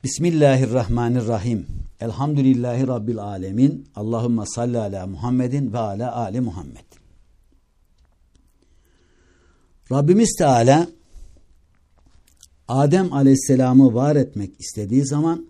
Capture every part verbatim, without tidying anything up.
Bismillahirrahmanirrahim. Elhamdülillahi Rabbil alemin. Allahümme salli ala Muhammedin ve ala ali Muhammed. Rabbimiz Teala Adem Aleyhisselam'ı var etmek istediği zaman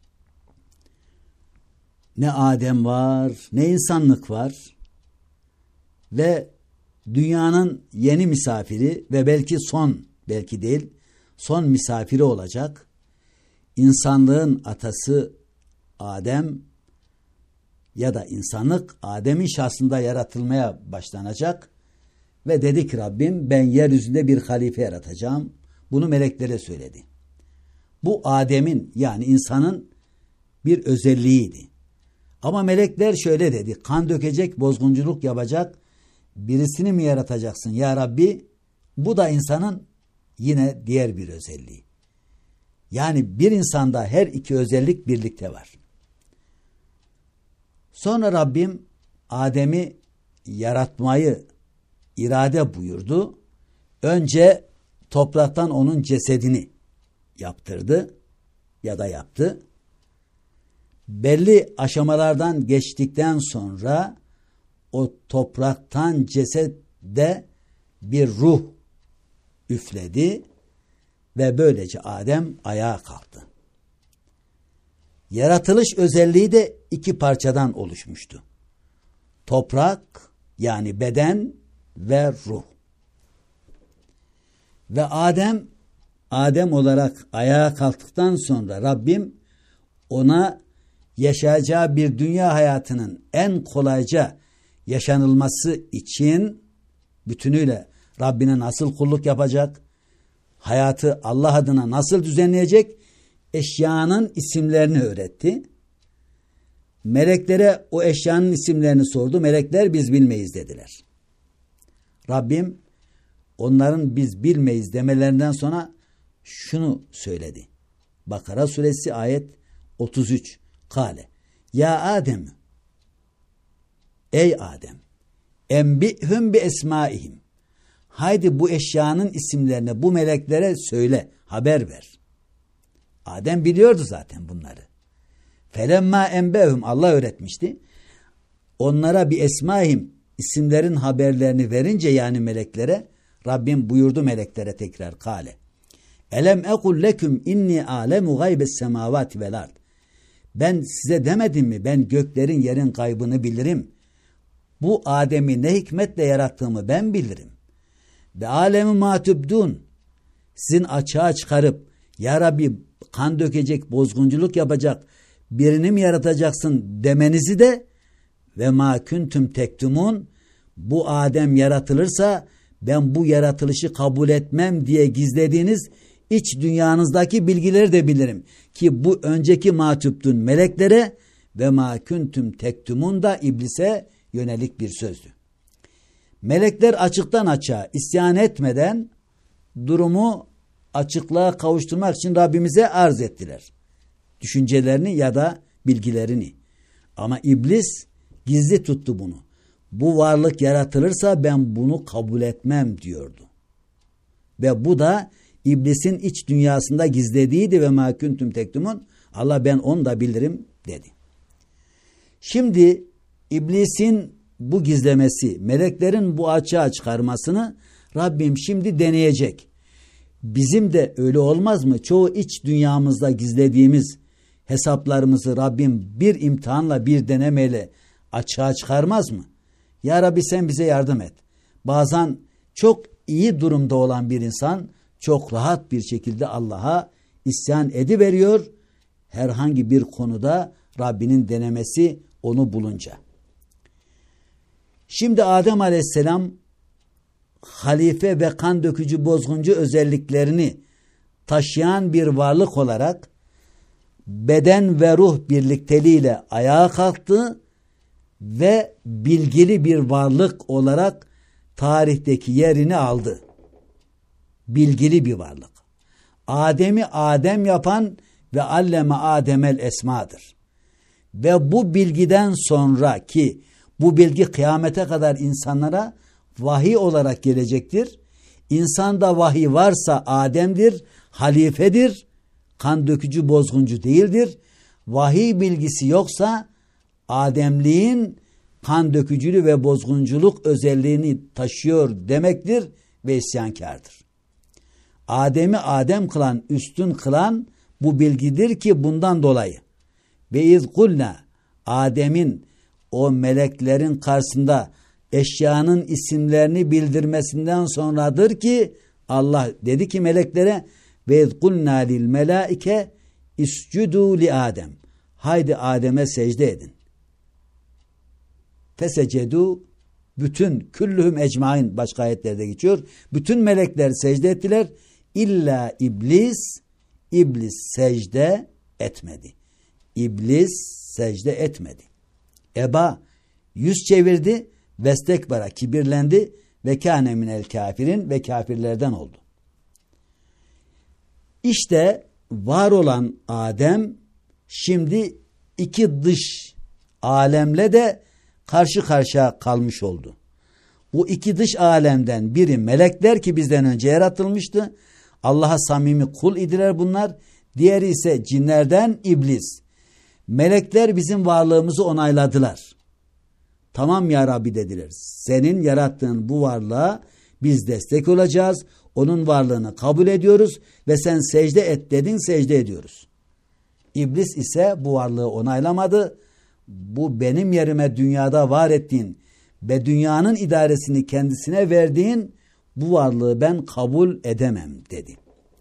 ne Adem var, ne insanlık var ve dünyanın yeni misafiri ve belki son, belki değil, son misafiri olacak insanlığın atası Adem ya da insanlık Adem'in şahsında yaratılmaya başlanacak ve dedi ki Rabbim ben yeryüzünde bir halife yaratacağım. Bunu meleklere söyledi. Bu Adem'in yani insanın bir özelliğiydi. Ama melekler şöyle dedi, kan dökecek, bozgunculuk yapacak birisini mi yaratacaksın ya Rabbi? Bu da insanın yine diğer bir özelliği. Yani bir insanda her iki özellik birlikte var. Sonra Rabbim Adem'i yaratmayı irade buyurdu. Önce topraktan onun cesedini yaptırdı ya da yaptı. Belli aşamalardan geçtikten sonra o topraktan cesede bir ruh üfledi ve böylece Adem ayağa kalktı. Yaratılış özelliği de iki parçadan oluşmuştu. Toprak yani beden ve ruh. Ve Adem, Adem olarak ayağa kalktıktan sonra Rabbim ona yaşayacağı bir dünya hayatının en kolayca yaşanılması için bütünüyle Rabbine nasıl kulluk yapacak, hayatı Allah adına nasıl düzenleyecek, eşyanın isimlerini öğretti. Meleklere o eşyanın isimlerini sordu. Melekler biz bilmeyiz dediler. Rabbim onların biz bilmeyiz demelerinden sonra şunu söyledi. Bakara suresi ayet otuz üç. Kale ya Adem, ey Adem, enbihum bi esmaihim. Haydi bu eşyanın isimlerini bu meleklere söyle, haber ver. Adem biliyordu zaten bunları. Felemma enbehum, Allah öğretmişti. Onlara bir esmaihim, isimlerin haberlerini verince yani meleklere, Rabbim buyurdu meleklere tekrar kale. Elem ekul leküm inni alemu gaybes semavati vel ard. Ben size demedim mi? Ben göklerin yerin gaybını bilirim. Bu Adem'i ne hikmetle yarattığımı ben bilirim. Ve alemi ma tübdun. Sizin açığa çıkarıp ya Rabbi kan dökecek, bozgunculuk yapacak birini mi yaratacaksın demenizi de ve ma kuntum tektumun. Bu Adem yaratılırsa ben bu yaratılışı kabul etmem diye gizlediğiniz iç dünyanızdaki bilgileri de bilirim. Ki bu önceki matübdün meleklere ve ma kuntum tektumun da iblise yönelik bir sözdü. Melekler açıktan açığa isyan etmeden durumu açıklığa kavuşturmak için Rabbimize arz ettiler. Düşüncelerini ya da bilgilerini. Ama iblis gizli tuttu bunu. Bu varlık yaratılırsa ben bunu kabul etmem diyordu. Ve bu da İblisin iç dünyasında gizlediydi ve mâ kuntum tektumun. Allah ben onu da bilirim dedi. Şimdi iblisin bu gizlemesi, meleklerin bu açığa çıkarmasını Rabbim şimdi deneyecek. Bizim de öyle olmaz mı? Çoğu iç dünyamızda gizlediğimiz hesaplarımızı Rabbim bir imtihanla, bir denemeyle açığa çıkarmaz mı? Ya Rabbi sen bize yardım et. Bazen çok iyi durumda olan bir insan çok rahat bir şekilde Allah'a isyan ediveriyor. Herhangi bir konuda Rabbinin denemesi onu bulunca. Şimdi Adem Aleyhisselam halife ve kan dökücü bozguncu özelliklerini taşıyan bir varlık olarak beden ve ruh birlikteliğiyle ayağa kalktı ve bilgili bir varlık olarak tarihteki yerini aldı. Bilgili bir varlık. Adem'i Adem yapan ve alleme Ademel esmadır. Ve bu bilgiden sonra ki bu bilgi kıyamete kadar insanlara vahiy olarak gelecektir. İnsanda vahiy varsa Adem'dir, halifedir, kan dökücü, bozguncu değildir. Vahiy bilgisi yoksa Ademliğin kan dökücülü ve bozgunculuk özelliğini taşıyor demektir ve isyankardır. Adem'i Adem kılan, üstün kılan bu bilgidir ki bundan dolayı. Ve iz kulna, Adem'in o meleklerin karşısında eşyanın isimlerini bildirmesinden sonradır ki Allah dedi ki meleklere ve iz kulna lil melaike iscudu li Adem. Haydi Adem'e secde edin. Fesecedu, bütün küllühüm ecmain başka ayetlerde geçiyor. Bütün melekler secde ettiler. İlla iblis, iblis secde etmedi. İblis secde etmedi. Eba yüz çevirdi, vestekbara kibirlendi ve kâne minel kafirin ve kafirlerden oldu. İşte var olan Adem şimdi iki dış alemle de karşı karşıya kalmış oldu. Bu iki dış alemden biri melekler ki bizden önce yaratılmıştı. Allah'a samimi kul idiler bunlar. Diğeri ise cinlerden iblis. Melekler bizim varlığımızı onayladılar. Tamam ya Rabbi dediler. Senin yarattığın bu varlığa biz destek olacağız. Onun varlığını kabul ediyoruz ve sen secde et dedin, secde ediyoruz. İblis ise bu varlığı onaylamadı. Bu benim yerime dünyada var ettiğin ve dünyanın idaresini kendisine verdiğin bu varlığı ben kabul edemem dedi.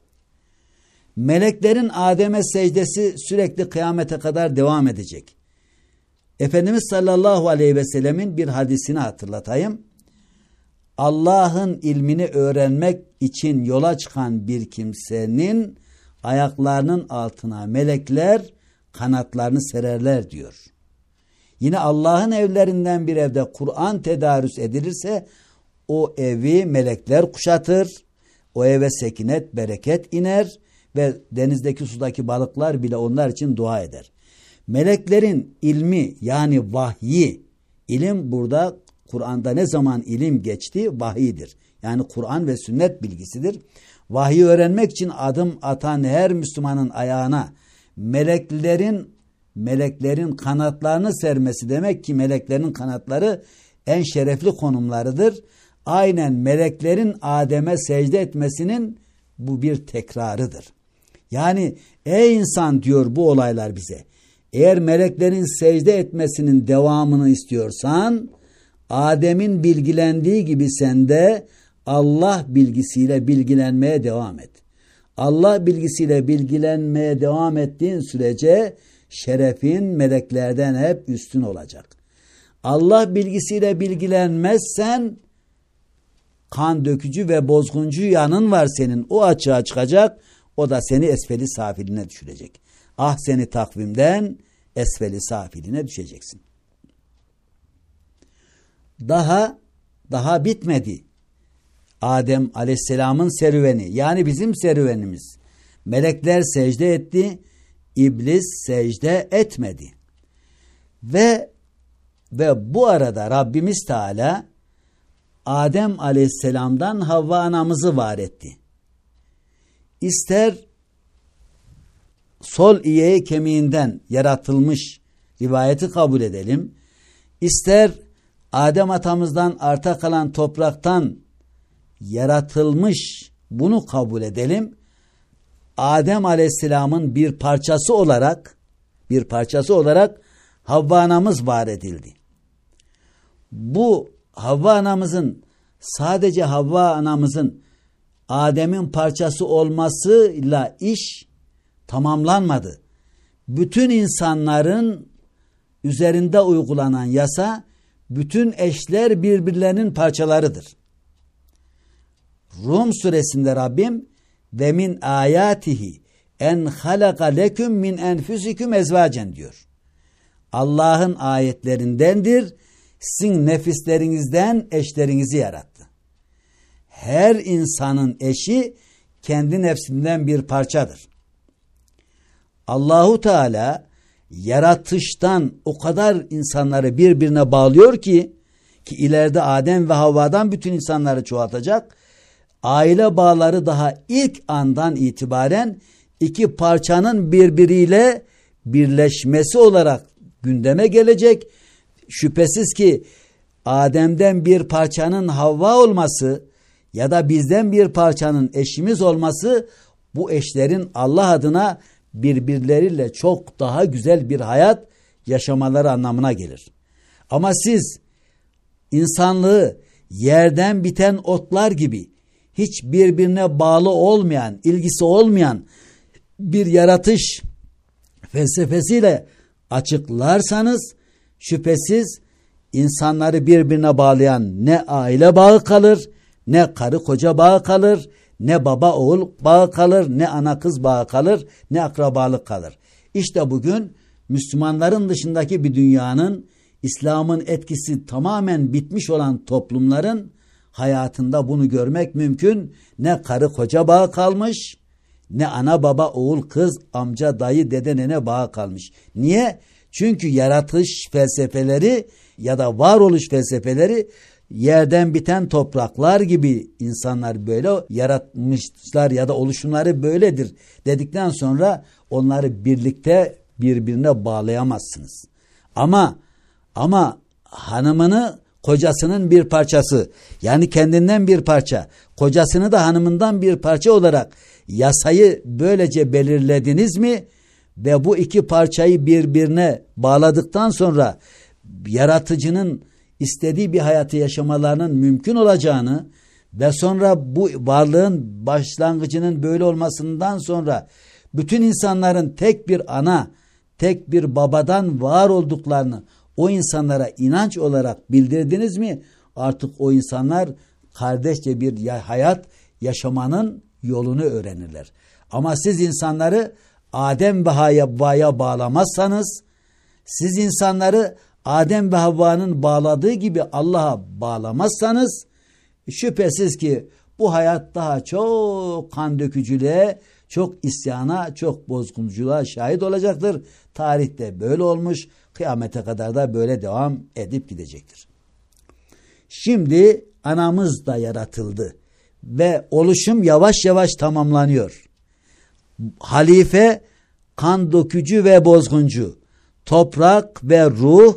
Meleklerin Adem'e secdesi sürekli kıyamete kadar devam edecek. Efendimiz sallallahu aleyhi ve sellemin bir hadisini hatırlatayım. Allah'ın ilmini öğrenmek için yola çıkan bir kimsenin ayaklarının altına melekler kanatlarını sererler diyor. Yine Allah'ın evlerinden bir evde Kur'an tedarüs edilirse o evi melekler kuşatır. O eve sekinet, bereket iner ve denizdeki sudaki balıklar bile onlar için dua eder. Meleklerin ilmi yani vahyi, ilim burada Kur'an'da ne zaman ilim geçti? Vahiydir. Yani Kur'an ve sünnet bilgisidir. Vahyi öğrenmek için adım atan her Müslümanın ayağına meleklerin meleklerin kanatlarını sermesi demek ki meleklerin kanatları en şerefli konumlarıdır. Aynen meleklerin Adem'e secde etmesinin bu bir tekrarıdır. Yani ey insan diyor bu olaylar bize. Eğer meleklerin secde etmesinin devamını istiyorsan Adem'in bilgilendiği gibi sen de Allah bilgisiyle bilgilenmeye devam et. Allah bilgisiyle bilgilenmeye devam ettiğin sürece şerefin meleklerden hep üstün olacak. Allah bilgisiyle bilgilenmezsen kan dökücü ve bozguncu yanın var senin. O açığa çıkacak. O da seni esfeli safiline düşürecek. Ah seni takvimden esfeli safiline düşeceksin. Daha daha bitmedi. Adem aleyhisselamın serüveni yani bizim serüvenimiz. Melekler secde etti. İblis secde etmedi. Ve ve bu arada Rabbimiz Teala Adem aleyhisselamdan Havva anamızı var etti. İster sol iğe kemiğinden yaratılmış rivayeti kabul edelim. İster Adem atamızdan arta kalan topraktan yaratılmış bunu kabul edelim. Adem aleyhisselamın bir parçası olarak bir parçası olarak Havva anamız var edildi. Bu Havva anamızın sadece Havva anamızın Adem'in parçası olmasıyla iş tamamlanmadı. Bütün insanların üzerinde uygulanan yasa bütün eşler birbirlerinin parçalarıdır. Rum suresinde Rabbim ve min ayatihi en halaka leküm min enfusikum ezvacen diyor. Allah'ın ayetlerindendir. Sizin nefislerinizden eşlerinizi yarattı. Her insanın eşi kendi nefsinden bir parçadır. Allahu Teala yaratıştan o kadar insanları birbirine bağlıyor ki ki ileride Adem ve Havva'dan bütün insanları çoğaltacak. Aile bağları daha ilk andan itibaren iki parçanın birbiriyle birleşmesi olarak gündeme gelecek. Şüphesiz ki Adem'den bir parçanın Havva olması ya da bizden bir parçanın eşimiz olması, bu eşlerin Allah adına birbirleriyle çok daha güzel bir hayat yaşamaları anlamına gelir. Ama siz insanlığı yerden biten otlar gibi hiç birbirine bağlı olmayan, ilgisi olmayan bir yaratış felsefesiyle açıklarsanız, şüphesiz insanları birbirine bağlayan ne aile bağı kalır, ne karı koca bağı kalır, ne baba oğul bağı kalır, ne ana kız bağı kalır, ne akrabalık kalır. İşte bugün Müslümanların dışındaki bir dünyanın, İslam'ın etkisi tamamen bitmiş olan toplumların hayatında bunu görmek mümkün. Ne karı koca bağı kalmış, ne ana baba oğul kız amca dayı dede nene bağı kalmış. Niye? Çünkü yaratış felsefeleri ya da varoluş felsefeleri yerden biten topraklar gibi, insanlar böyle yaratmışlar ya da oluşumları böyledir dedikten sonra onları birlikte birbirine bağlayamazsınız. Ama ama hanımını kocasının bir parçası, yani kendinden bir parça, kocasını da hanımından bir parça olarak yasayı böylece belirlediniz mi ve bu iki parçayı birbirine bağladıktan sonra yaratıcının istediği bir hayatı yaşamalarının mümkün olacağını ve sonra bu varlığın başlangıcının böyle olmasından sonra bütün insanların tek bir ana, tek bir babadan var olduklarını o insanlara inanç olarak bildirdiniz mi, artık o insanlar kardeşçe bir hayat yaşamanın yolunu öğrenirler. Ama siz insanları Adem ve Havva'ya bağlamazsanız, siz insanları Adem ve Havva'nın bağladığı gibi Allah'a bağlamazsanız, şüphesiz ki bu hayat daha çok kan dökücülüğe, çok isyana, çok bozgunculuğa şahit olacaktır. Tarihte böyle olmuş, kıyamete kadar da böyle devam edip gidecektir. Şimdi anamız da yaratıldı ve oluşum yavaş yavaş tamamlanıyor. Halife kan dökücü ve bozguncu, toprak ve ruh,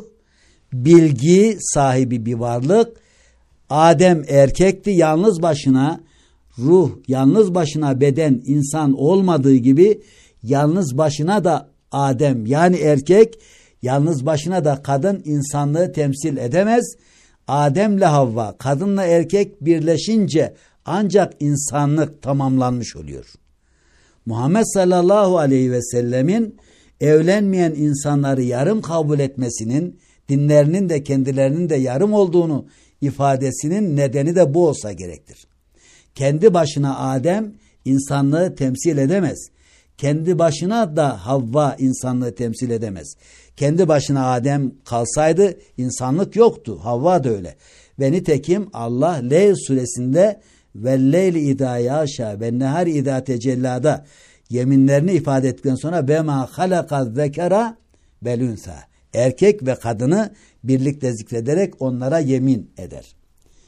bilgi sahibi bir varlık. Adem erkekti, yalnız başına, ruh yalnız başına, beden insan olmadığı gibi yalnız başına da Adem yani erkek, yalnız başına da kadın insanlığı temsil edemez. Adem'le Havva, kadınla erkek birleşince ancak insanlık tamamlanmış oluyor. Muhammed sallallahu aleyhi ve sellemin evlenmeyen insanları yarım kabul etmesinin, dinlerinin de kendilerinin de yarım olduğunu ifadesinin nedeni de bu olsa gerektir. Kendi başına Adem insanlığı temsil edemez. Kendi başına da Havva insanlığı temsil edemez. Kendi başına Adem kalsaydı insanlık yoktu. Havva da öyle. Ve nitekim Allah Leyl suresinde ve leyli idâ yâşâ ve nehâri idâ tecellâda yeminlerini ifade ettikten sonra ve mâ halaka zekera vel ünsâ, erkek ve kadını birlikte zikrederek onlara yemin eder.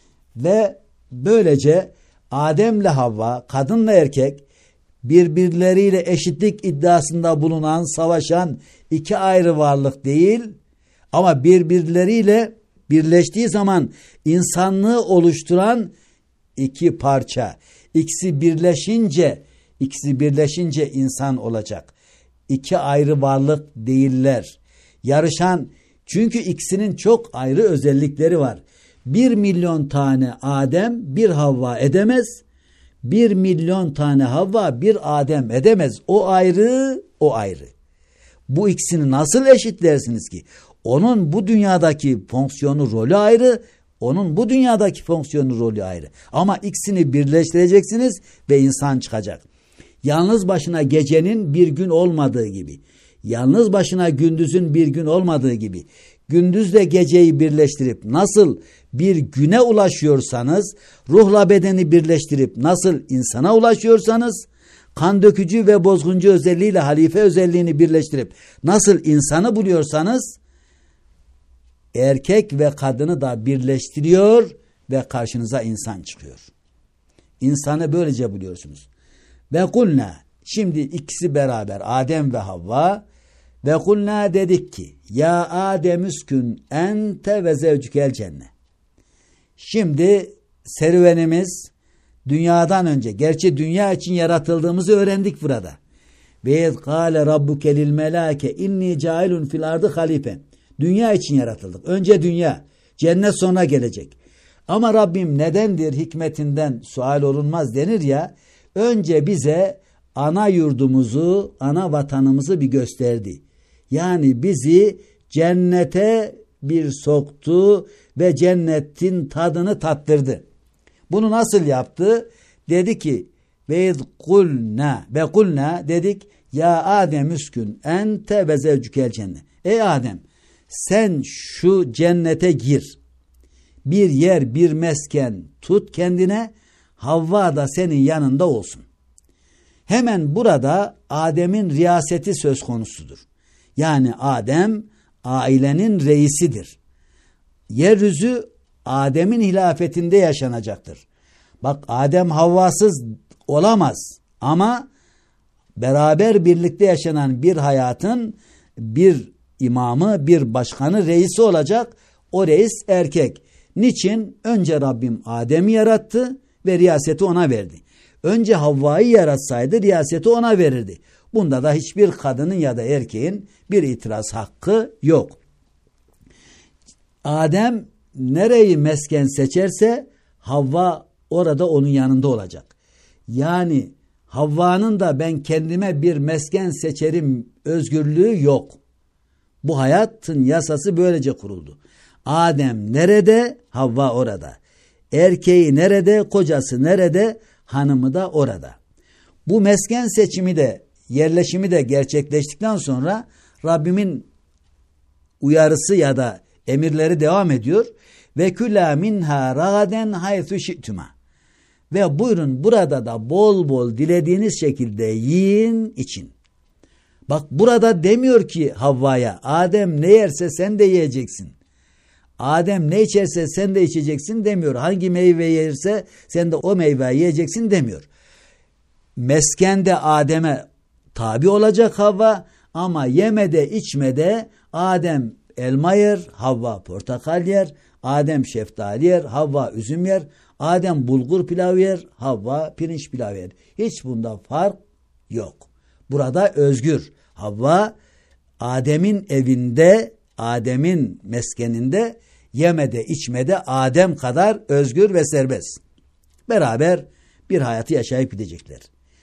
Ve böylece Adem'le Havva, kadınla erkek birbirleriyle eşitlik iddiasında bulunan, savaşan iki ayrı varlık değil, ama birbirleriyle birleştiği zaman insanlığı oluşturan iki parça. İkisi birleşince, ikisi birleşince insan olacak. İki ayrı varlık değiller. Yarışan, çünkü ikisinin çok ayrı özellikleri var. Bir milyon tane Adem bir Havva edemez. Bir milyon tane Havva bir Adem edemez. O ayrı, o ayrı. Bu ikisini nasıl eşitlersiniz ki? Onun bu dünyadaki fonksiyonu, rolü ayrı. Onun bu dünyadaki fonksiyonu, rolü ayrı. Ama ikisini birleştireceksiniz ve insan çıkacak. Yalnız başına gecenin bir gün olmadığı gibi, yalnız başına gündüzün bir gün olmadığı gibi, gündüzle geceyi birleştirip nasıl bir güne ulaşıyorsanız, ruhla bedeni birleştirip nasıl insana ulaşıyorsanız, kan dökücü ve bozguncu özelliğiyle halife özelliğini birleştirip nasıl insanı buluyorsanız, erkek ve kadını da birleştiriyor ve karşınıza insan çıkıyor. İnsanı böylece buluyorsunuz. Ve kulna, Şimdi ikisi beraber Adem ve Havva ve kulna dedik ki ya Adem üskün ente ve zevcükel cennet. Şimdi serüvenimiz dünyadan önce, gerçi dünya için yaratıldığımızı öğrendik burada. Ve kâle rabbuke lil melâke inni cailun fil ardı halife. Dünya için yaratıldık. Önce dünya, cennet sonra gelecek. Ama Rabbim nedendir, hikmetinden sual olunmaz denir ya, önce bize ana yurdumuzu, ana vatanımızı bir gösterdi. Yani bizi cennete bir soktu ve cennetin tadını tattırdı. Bunu nasıl yaptı? Dedi ki ve kulna ve kulna dedik ya Adem üskün ente ve zevcükel cennet. Ey Adem, sen şu cennete gir. Bir yer, bir mesken tut kendine, Havva da senin yanında olsun. Hemen burada Adem'in riyaseti söz konusudur. Yani Adem ailenin reisidir. Yeryüzü Adem'in hilafetinde yaşanacaktır. Bak, Adem Havvasız olamaz ama beraber birlikte yaşanan bir hayatın bir imamı, bir başkanı, reisi olacak. O reis erkek. Niçin? Önce Rabbim Adem'i yarattı ve riyaseti ona verdi. Önce Havva'yı yaratsaydı riyaseti ona verirdi. Bunda da hiçbir kadının ya da erkeğin bir itiraz hakkı yok. Adem nereyi mesken seçerse Havva orada onun yanında olacak. Yani Havva'nın da ben kendime bir mesken seçerim özgürlüğü yok. Bu hayatın yasası böylece kuruldu. Adem nerede? Havva orada. Erkeği nerede? Kocası nerede? Hanımı da orada. Bu mesken seçimi de, yerleşimi de gerçekleştikten sonra Rabbimin uyarısı ya da emirleri devam ediyor. Ve külâ minhâ râden haythu şi'tuma. Ve buyurun burada da bol bol dilediğiniz şekilde yiyin, için. Bak, burada demiyor ki Havva'ya Adem ne yerse sen de yiyeceksin. Adem ne içerse sen de içeceksin demiyor. Hangi meyve yerse sen de o meyveyi yiyeceksin demiyor. Meskende Adem'e tabi olacak Havva ama yemede içmede Adem elma yer, Havva portakal yer, Adem şeftali yer, Havva üzüm yer, Adem bulgur pilav yer, Havva pirinç pilav yer. Hiç bunda fark yok. Burada özgür. Havva Adem'in evinde, Adem'in meskeninde yemede içmede Adem kadar özgür ve serbest. Beraber bir hayatı yaşayıp gidecekler.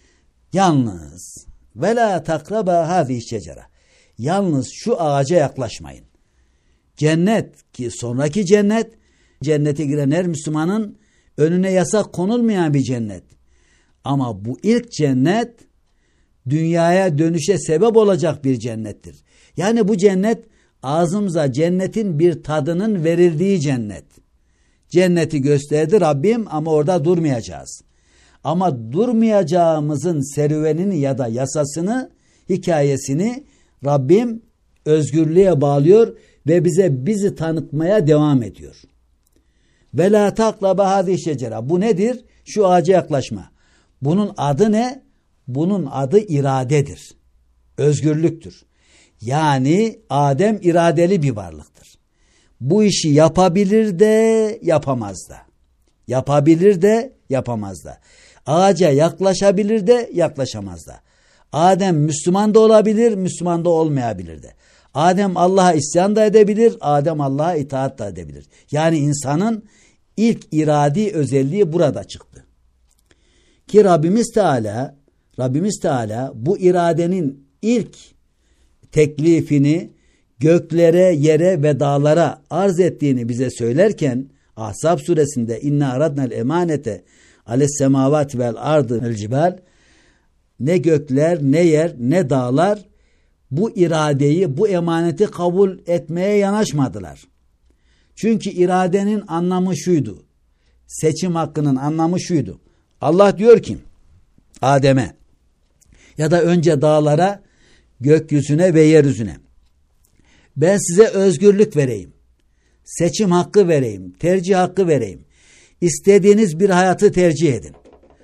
Yalnız ve la takraba hâzî şecere. Yalnız şu ağaca yaklaşmayın. Cennet ki sonraki cennet, cennete giren her Müslümanın önüne yasak konulmayan bir cennet. Ama bu ilk cennet dünyaya dönüşe sebep olacak bir cennettir. Yani bu cennet ağzımıza cennetin bir tadının verildiği cennet. Cenneti gösterdi Rabbim ama orada durmayacağız. Ama durmayacağımızın serüvenini ya da yasasını, hikayesini Rabbim özgürlüğe bağlıyor ve bize bizi tanıtmaya devam ediyor. Ve la taklaba hâzî şecere. Bu nedir? Şu ağaca yaklaşma. Bunun adı ne? Bunun adı iradedir. Özgürlüktür. Yani Adem iradeli bir varlıktır. Bu işi yapabilir de yapamaz da. Yapabilir de yapamaz da. Ağaca yaklaşabilir de yaklaşamaz da. Adem Müslüman da olabilir, Müslüman da olmayabilir de. Adem Allah'a isyan da edebilir, Adem Allah'a itaat da edebilir. Yani insanın ilk iradi özelliği burada çıktı. Ki Rabbimiz Teala, Rabbimiz Teala bu iradenin ilk teklifini göklere, yere ve dağlara arz ettiğini bize söylerken Ahzab suresinde inna aradnal emanete ales semavati vel ardı vel cibal, ne gökler, ne yer, ne dağlar bu iradeyi, bu emaneti kabul etmeye yanaşmadılar. Çünkü iradenin anlamı şuydu. Seçim hakkının anlamı şuydu. Allah diyor ki Adem'e ya da önce dağlara, gökyüzüne ve yeryüzüne, ben size özgürlük vereyim. Seçim hakkı vereyim. Tercih hakkı vereyim. İstediğiniz bir hayatı tercih edin.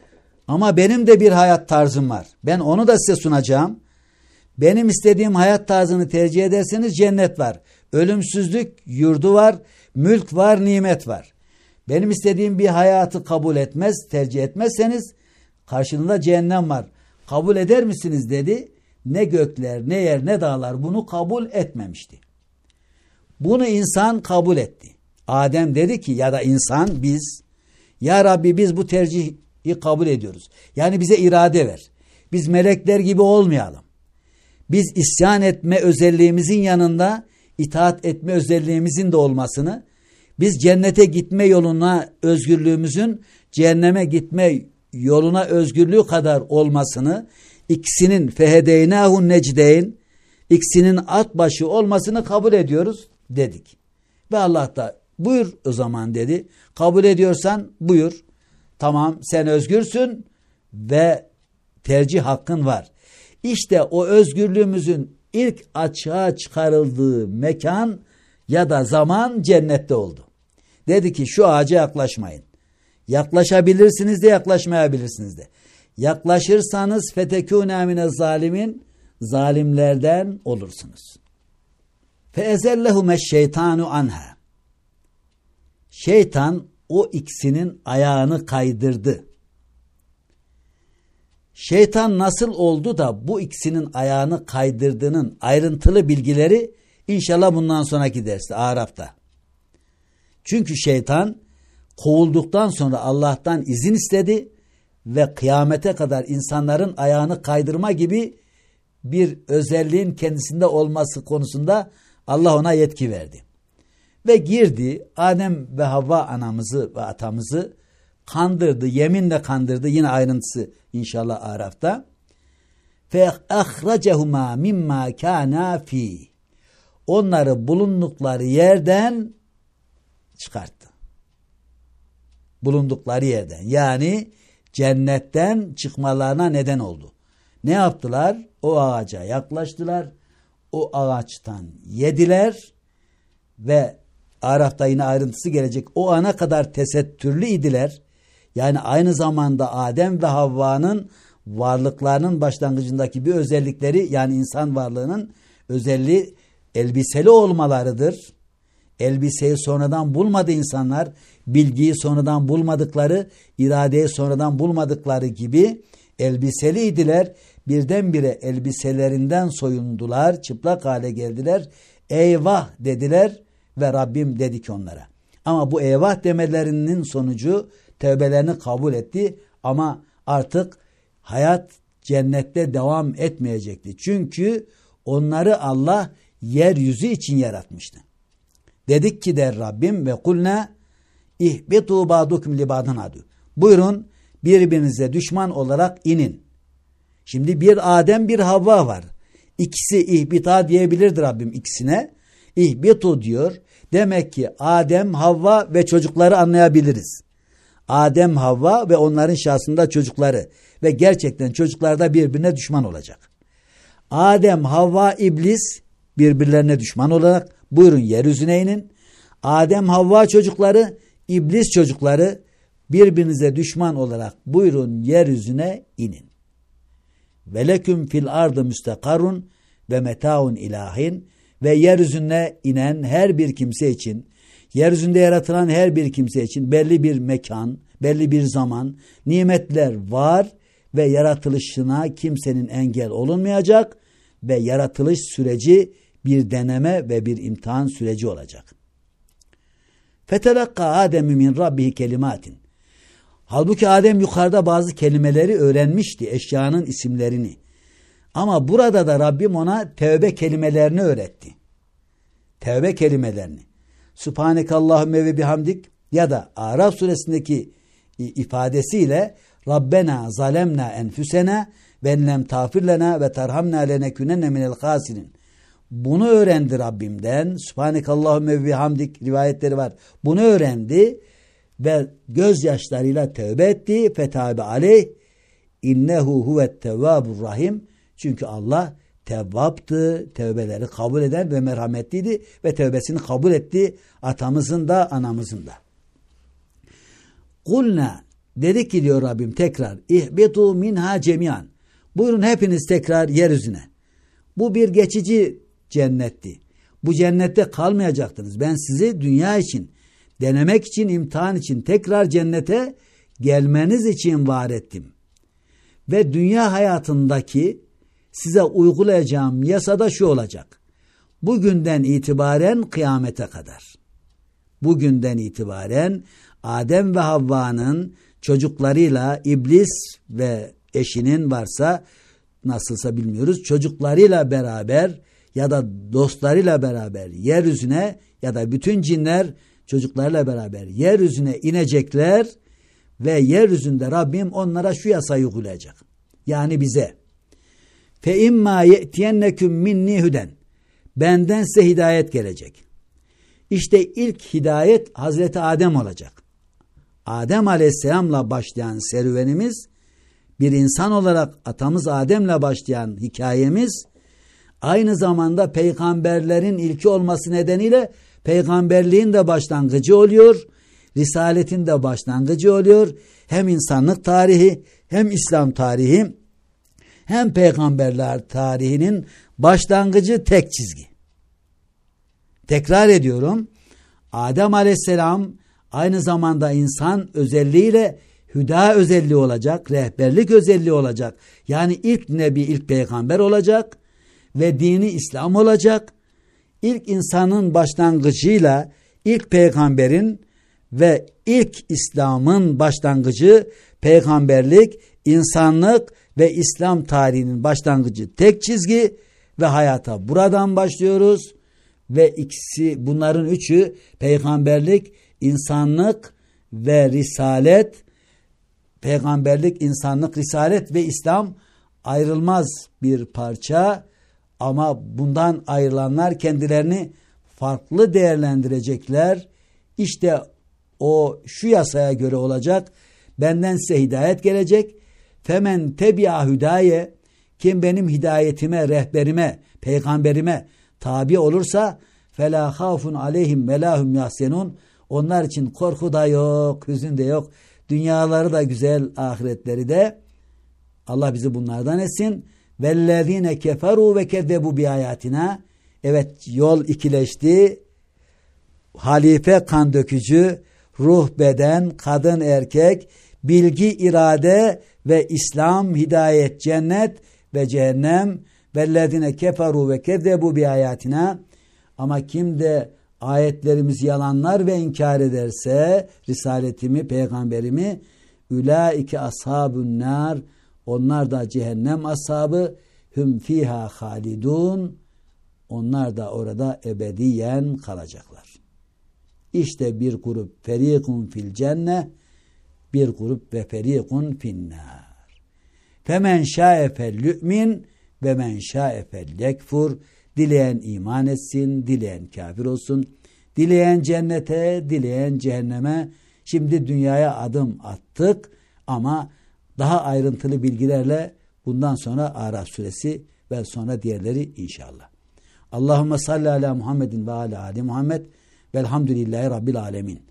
Ama benim de bir hayat tarzım var. Ben onu da size sunacağım. Benim istediğim hayat tarzını tercih ederseniz cennet var. Ölümsüzlük yurdu var. Mülk var, nimet var. Benim istediğim bir hayatı kabul etmez, tercih etmezseniz karşılığında cehennem var. Kabul eder misiniz dedi. Ne gökler, ne yer, ne dağlar bunu kabul etmemişti. Bunu insan kabul etti. Adem dedi ki ya da insan biz, ya Rabbi biz bu tercihi kabul ediyoruz. Yani bize irade ver. Biz melekler gibi olmayalım. Biz isyan etme özelliğimizin yanında itaat etme özelliğimizin de olmasını, biz cennete gitme yoluna özgürlüğümüzün cehenneme gitme yoluna özgürlüğü kadar olmasını, ikisinin fehedeynâhun necdeyn, ikisinin at başı olmasını kabul ediyoruz dedik. Ve Allah da buyur o zaman dedi. Kabul ediyorsan buyur. Tamam sen özgürsün ve tercih hakkın var. İşte o özgürlüğümüzün ilk açığa çıkarıldığı mekan ya da zaman cennette oldu. Dedi ki şu ağaca yaklaşmayın. Yaklaşabilirsiniz de yaklaşmayabilirsiniz de. Yaklaşırsanız fetekûnâ mine zalimin, zalimlerden olursunuz. Feezellehumeş şeytanu anha. Şeytan o ikisinin ayağını kaydırdı. Şeytan nasıl oldu da bu ikisinin ayağını kaydırdığının ayrıntılı bilgileri inşallah bundan sonraki derste Araf'ta. Çünkü şeytan kovulduktan sonra Allah'tan izin istedi ve kıyamete kadar insanların ayağını kaydırma gibi bir özelliğin kendisinde olması konusunda Allah ona yetki verdi. Ve girdi Adem ve Havva anamızı ve atamızı kandırdı, yeminle kandırdı. Yine ayrıntısı inşallah Araf'ta. Fe ahracehuma mimma kana fi. Onları bulundukları yerden çıkarttı. Bulundukları yerden. Yani cennetten çıkmalarına neden oldu. Ne yaptılar? O ağaca yaklaştılar. O ağaçtan yediler ve Araf'ta yine ayrıntısı gelecek. O ana kadar tesettürlü idiler. Yani aynı zamanda Adem ve Havva'nın varlıklarının başlangıcındaki bir özellikleri, yani insan varlığının özelliği elbiseli olmalarıdır. Elbiseyi sonradan bulmadı insanlar, bilgiyi sonradan bulmadıkları, iradeyi sonradan bulmadıkları gibi elbiseliydiler. Birdenbire elbiselerinden soyundular, çıplak hale geldiler. Eyvah dediler ve Rabbim dedi ki onlara. Ama bu eyvah demelerinin sonucu tevbelerini kabul etti ama artık hayat cennette devam etmeyecekti. Çünkü onları Allah yeryüzü için yaratmıştı. Dedik ki der Rabbim ve kulna ihbitu ba'dukum li ba'din adu. Buyurun birbirinize düşman olarak inin. Şimdi bir Adem bir Havva var. İkisi ihbita diyebilirdi Rabbim ikisine. İhbitu diyor. Demek ki Adem, Havva ve çocukları anlayabiliriz. Adem, Havva ve onların şahsında çocukları ve gerçekten çocuklar da birbirine düşman olacak. Adem, Havva, iblis birbirlerine düşman olarak buyurun yeryüzüne inin. Adem, Havva çocukları, iblis çocukları birbirinize düşman olarak buyurun yeryüzüne inin. Ve leküm fil ardı müstakarun ve metaun ilahin. Ve yeryüzüne inen her bir kimse için, yeryüzünde yaratılan her bir kimse için belli bir mekan, belli bir zaman, nimetler var ve yaratılışına kimsenin engel olunmayacak ve yaratılış süreci bir deneme ve bir imtihan süreci olacak. Fetelakka Ademü min Rabbihi kelimatin. Halbuki Adem yukarıda bazı kelimeleri öğrenmişti, eşyanın isimlerini. Ama burada da Rabbim ona tevbe kelimelerini öğretti. Tevbe kelimelerini. Subhanekallahümme ve bihamdik ya da Araf suresindeki ifadesiyle Rabbena zalemna enfüsena ve enlem tağfir lena ve terhamna lenekünenne minel khasirin. Bunu öğrendi Rabbimden. Subhanekallahümme ve bihamdik rivayetleri var. Bunu öğrendi ve gözyaşlarıyla tövbe etti. Fetabe aleyh innehu huvet tevvabur rahim. Çünkü Allah tevvaptı, tevbeleri kabul eden ve merhametliydi ve tevbesini kabul etti atamızın da anamızın da. Kulna Dedi ki diyor Rabbim tekrar ihbitu minha cemiyan. Buyurun hepiniz tekrar yeryüzüne. Bu bir geçici cennetti. Bu cennette kalmayacaktınız. Ben sizi dünya için, denemek için, imtihan için tekrar cennete gelmeniz için var ettim. Ve dünya hayatındaki size uygulayacağım yasada şu olacak. Bugünden itibaren kıyamete kadar. Bugünden itibaren Adem ve Havva'nın çocuklarıyla, iblis ve eşinin varsa nasılsa bilmiyoruz, çocuklarıyla beraber ya da dostlarıyla beraber yeryüzüne ya da bütün cinler çocuklarıyla beraber yeryüzüne inecekler ve yeryüzünde Rabbim onlara şu yasayı uygulayacak. Yani bize fe imma ye'tiyennekum minni huden, benden size hidayet gelecek. İşte ilk hidayet Hazreti Adem olacak. Adem Aleyhisselam'la başlayan serüvenimiz, bir insan olarak atamız Adem'le başlayan hikayemiz, aynı zamanda peygamberlerin ilki olması nedeniyle peygamberliğin de başlangıcı oluyor, risaletin de başlangıcı oluyor. Hem insanlık tarihi, hem İslam tarihi, hem peygamberler tarihinin başlangıcı tek çizgi. Tekrar ediyorum, Adem Aleyhisselam aynı zamanda insan özelliğiyle hüda özelliği olacak, rehberlik özelliği olacak. Yani ilk nebi, ilk peygamber olacak ve dini İslam olacak. İlk insanın başlangıcıyla ilk peygamberin ve ilk İslam'ın başlangıcı peygamberlik, insanlık ve İslam tarihinin başlangıcı tek çizgi ve hayata buradan başlıyoruz. Ve ikisi, bunların üçü peygamberlik, insanlık ve risalet, peygamberlik, insanlık, risalet ve İslam ayrılmaz bir parça ama bundan ayrılanlar kendilerini farklı değerlendirecekler. İşte o şu yasaya göre olacak. Benden size hidayet gelecek. Femen tebi'a hüdaye, kim benim hidayetime, rehberime, peygamberime tabi olursa فَلَا خَافٌ عَلَيْهِمْ وَلَا هُمْ يَحْزَنُونَ, onlar için korku da yok, hüzün de yok. Dünyaları da güzel, ahiretleri de. Allah bizi bunlardan etsin. وَالَّذ۪ينَ كَفَرُوا وَكَذَّبُوا بِآيَاتِنَا, evet, yol ikileşti. Halife kan dökücü, ruh beden, kadın erkek, bilgi irade ve İslam, hidayet, cennet ve cehennem. وَالَّذ۪ينَ كَفَرُوا وَكَذَّبُوا بِآيَاتِنَا, ama kim de ayetlerimizi yalanlar ve inkar ederse, risaletimi, peygamberimi, ulaike ashabun nar, onlar da cehennem ashabı, hum fiha halidun, onlar da orada ebediyen kalacaklar. İşte bir grup ferikun fil cenne, bir grup ve ferikun finnar. Femen şa'e fel yu'min ve men şa'e fel yekfur, dileyen iman etsin, dileyen kafir olsun, dileyen cennete, dileyen cehenneme. Şimdi dünyaya adım attık ama daha ayrıntılı bilgilerle bundan sonra Araf suresi ve sonra diğerleri inşallah. Allahümme salli ala Muhammedin ve ala ali Muhammed velhamdülillahi rabbil alemin.